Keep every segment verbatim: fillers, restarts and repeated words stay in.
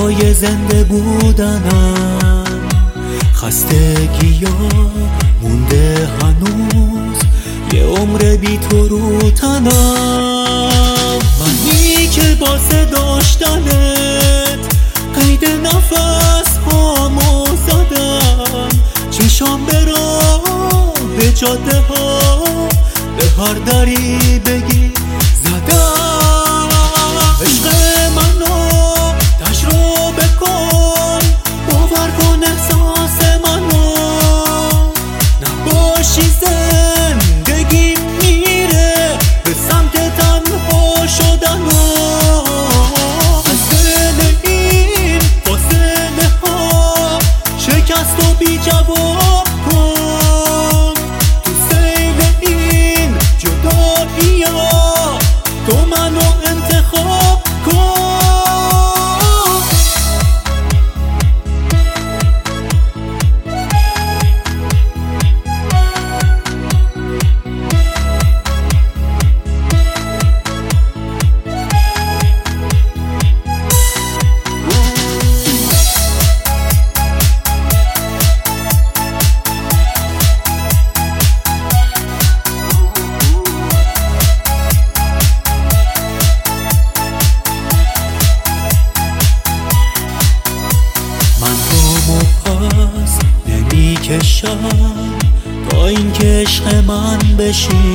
برای زنده بودنم. خستگی ها مونده هنوز، یه عمر بی تو رو تنم. منی که واسه داشتنت قید نفس هامو زدم. چشام به راه به جاده ها به هر دری بگی زدم. عشق منو تجربه کن، باور کن احساس منو. نباشی زندگی میره به سمت تنها شدن. از دل این فاصله ها شکست و بی جواب کن. تو سیل این جدایی ها تو منو انتخاب کن. نمیکشم تا این که عشق من بشی.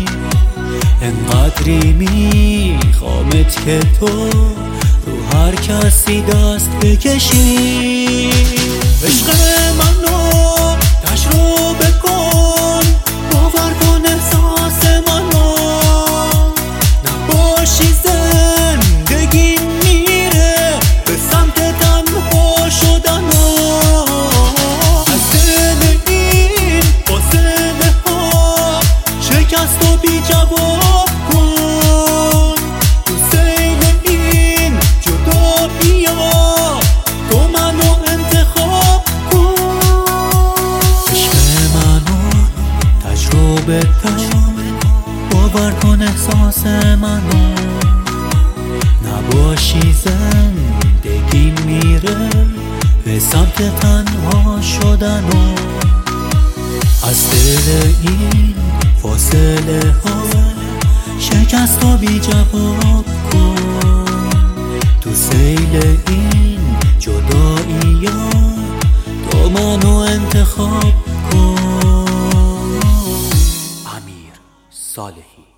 انقدری میخوامت که تو رو هر کسی دست بکشی. عشق منو تجربه کن، باور کن احساس منو. نباشی زندگی میره به سمت تنها شدن. شکست و بی جواب کن. تو سیل این جدایی ها تو منو انتخاب کن. عشق منو تجربه کن، باور کن احساس منو. نباشی زندگی میره به سمت تنها شدن. از دل این فاصله ها شکست و بی جواب کن. تو سیل این جدایی ها تو منو انتخاب کن. امیر صالحی.